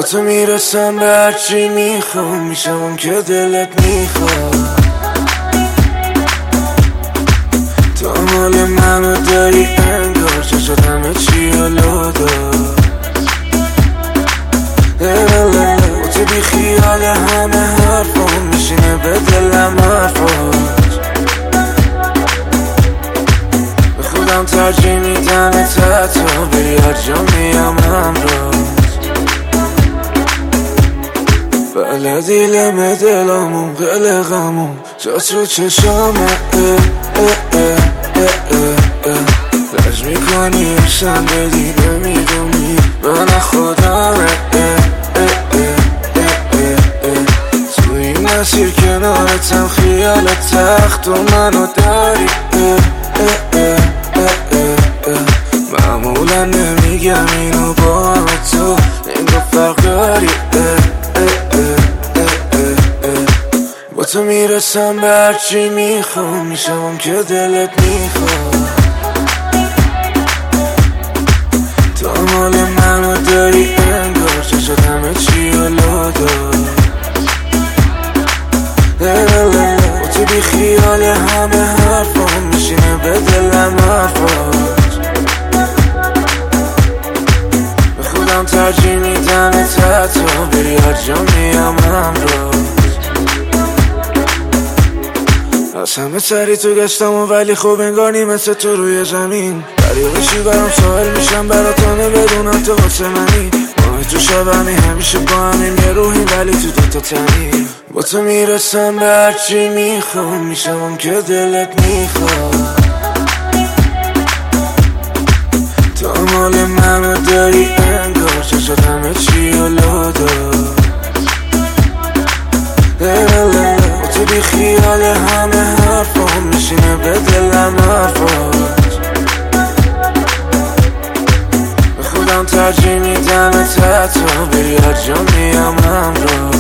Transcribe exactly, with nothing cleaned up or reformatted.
تو میرسم به هرچی میخوام، میشم اون که دلت میخواد. تو مال منو داری انگار، چشات همه چی حالا دار. و تو بی خیال همه حرفام، میشینه به دلم حرفات. به خودم ترجیح میدم تا بری هر جا میام همراهت. بلدی لمه دلامون قلقمون جات رو چشامه لج میکنی شم بدی نمیدونی من خودمه. تو این مسیر کنارتم خیالت تخت و منو داری. معمولا نمیگم اینو با تو، این دو فرق داری. با تو میرسم به هرچی میخوام، میشم که دلت میخواد. تو مال منو داری انگار، چشات همه چی حالا دار. و تو بی خیال همه حرفام، میشینه به دلم حرفات. به خودم ترجیح میدم تا بری هر جا میام همراهت. از همه سری تو گشتم و ولی خوب انگار نیمت تو روی زمین. دریا بشی برام ساحل میشم براتانه بدونم تو واسه منی. ماه تو شبمی همیشه با همیم یه روحی ولی تو دوتا تنی. با تو میرسم به هرچی میخوام، میشم که دلت میخواد. تو مال منو داری انگار، چشات همه چی حالا دار. تو بی خیال همه حرفام، میشینه به دلم حرفات. به خودم ترجیح میدم تا بری هر جا میام همراه.